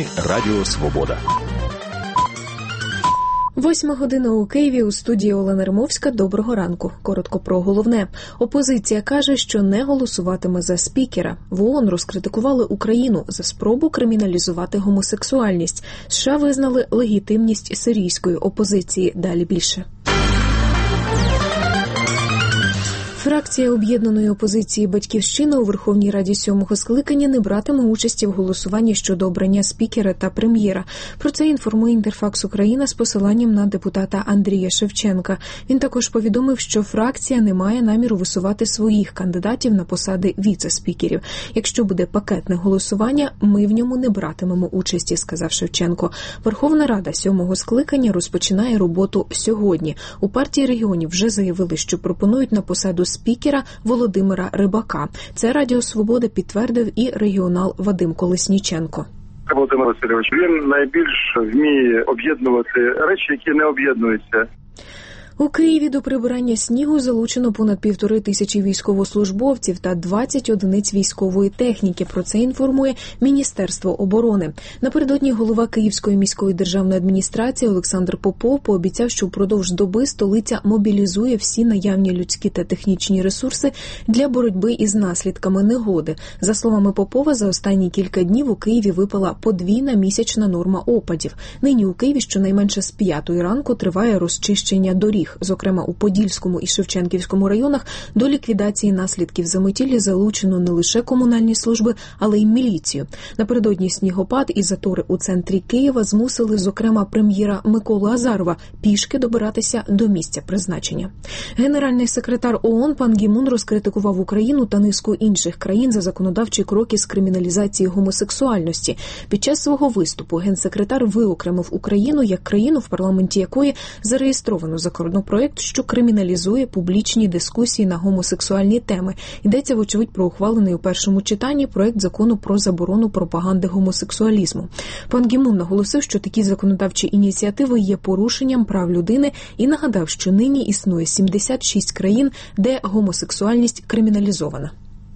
Новини Радіо Свобода. 8 година у Києві, у студії Олена Римовська. Доброго ранку. Коротко про головне. Опозиція каже, що не голосуватиме за спікера. В ООН розкритикували Україну за спробу криміналізувати гомосексуальність. США визнали легітимність сирійської опозиції. Далі більше. Фракція об'єднаної опозиції «Батьківщина» у Верховній Раді 7-го скликання не братиме участі в голосуванні щодо обрання спікера та прем'єра. Про це інформує Інтерфакс Україна з посиланням на депутата Андрія Шевченка. Він також повідомив, що фракція не має наміру висувати своїх кандидатів на посади віце-спікерів. Якщо буде пакетне голосування, ми в ньому не братимемо участі, сказав Шевченко. Верховна Рада 7-го скликання розпочинає роботу сьогодні. У партії регіонів вже заявили, що пропонують на посаду спікера Володимира Рибака. Це Радіо Свобода підтвердив і регіонал Вадим Колесніченко. Володимир Васильович, він найбільш вміє об'єднувати речі, які не об'єднуються. У Києві до прибирання снігу залучено понад 1500 військовослужбовців та 20 одиниць військової техніки. Про це інформує Міністерство оборони. Напередодні голова Київської міської державної адміністрації Олександр Попов пообіцяв, що впродовж доби столиця мобілізує всі наявні людські та технічні ресурси для боротьби із наслідками негоди. За словами Попова, за останні кілька днів у Києві випала подвійна місячна норма опадів. Нині у Києві щонайменше з 5-ї ранку триває розчищення доріг. Зокрема, у Подільському і Шевченківському районах до ліквідації наслідків заметілля залучено не лише комунальні служби, але й міліцію. Напередодні снігопад і затори у центрі Києва змусили, зокрема, прем'єра Миколу Азарова пішки добиратися до місця призначення. Генеральний секретар ООН пан Гі Мун розкритикував Україну та низку інших країн за законодавчі кроки з криміналізації гомосексуальності. Під час свого виступу генсекретар виокремив Україну як країну, в парламенті якої зареєстровано законопроект, що криміналізує публічні дискусії на гомосексуальні теми. Йдеться, вочевидь, про ухвалений у першому читанні проект закону про заборону пропаганди гомосексуалізму. Пан Гі Мун наголосив, що такі законодавчі ініціативи є порушенням прав людини і нагадав, що нині існує 76 країн, де гомосексуальність криміналізована.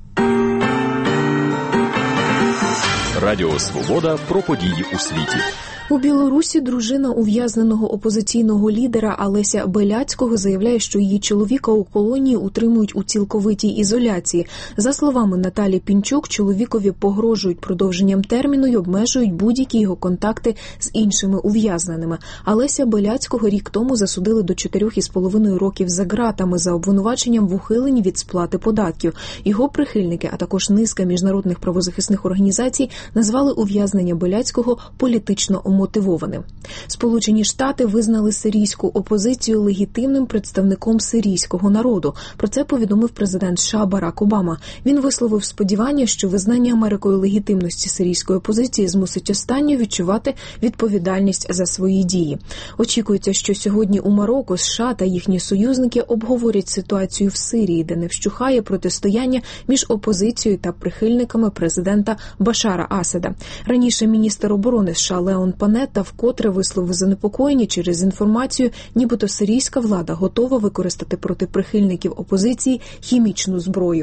Радіо Свобода про події у світі. У Білорусі дружина ув'язненого опозиційного лідера Олеся Беляцького заявляє, що її чоловіка у колонії утримують у цілковитій ізоляції. За словами Наталі Пінчук, чоловікові погрожують продовженням терміну й обмежують будь-які його контакти з іншими ув'язненими. Олеся Беляцького рік тому засудили до 4,5 років за ґратами за обвинуваченням в ухиленні від сплати податків. Його прихильники, а також низка міжнародних правозахисних організацій назвали ув'язнення Беляцького політично мотивованим. Сполучені Штати визнали сирійську опозицію легітимним представником сирійського народу. Про це повідомив президент США Барак Обама. Він висловив сподівання, що визнання Америкою легітимності сирійської опозиції змусить останню відчувати відповідальність за свої дії. Очікується, що сьогодні у Марокко США та їхні союзники обговорять ситуацію в Сирії, де не вщухає протистояння між опозицією та прихильниками президента Башара Асада. Раніше міністр оборони США Леон Панетта вкотре висловив занепокоєння через інформацію, нібито сирійська влада готова використати проти прихильників опозиції хімічну зброю.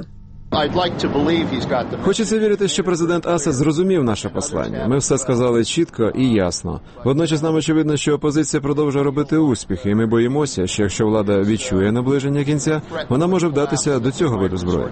Хочеться вірити, що президент Асад зрозумів наше послання. Ми все сказали чітко і ясно. Водночас нам очевидно, що опозиція продовжує робити успіхи, і ми боїмося, що якщо влада відчує наближення кінця, вона може вдатися до цього виду зброї.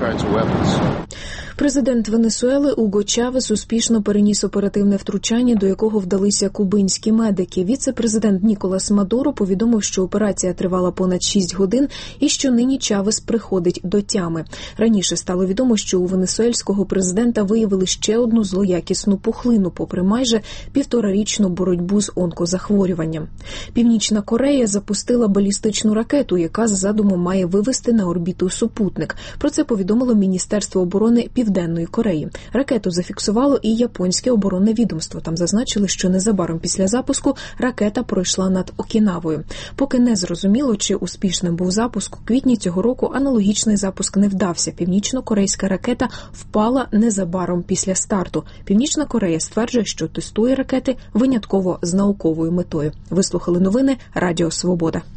Президент Венесуели Уго Чавес успішно переніс оперативне втручання, до якого вдалися кубинські медики. Віце-президент Ніколас Мадуро повідомив, що операція тривала понад 6 годин і що нині Чавес приходить до тями. Раніше стало відомо, що у венесуельського президента виявили ще одну злоякісну пухлину, попри майже 1,5-річну боротьбу з онкозахворюванням. Північна Корея запустила балістичну ракету, яка за задумом має вивести на орбіту супутник. Про це повідомило Міністерство оборони Південної Кореї. Ракету зафіксувало і японське оборонне відомство. Там зазначили, що незабаром після запуску ракета пройшла над Окінавою. Поки не зрозуміло, чи успішним був запуск, у квітні цього року аналогічний запуск не вдався. Північно-корейська ракета впала незабаром після старту. Північна Корея стверджує, що тестує ракети винятково з науковою метою. Вислухали новини Радіо Свобода.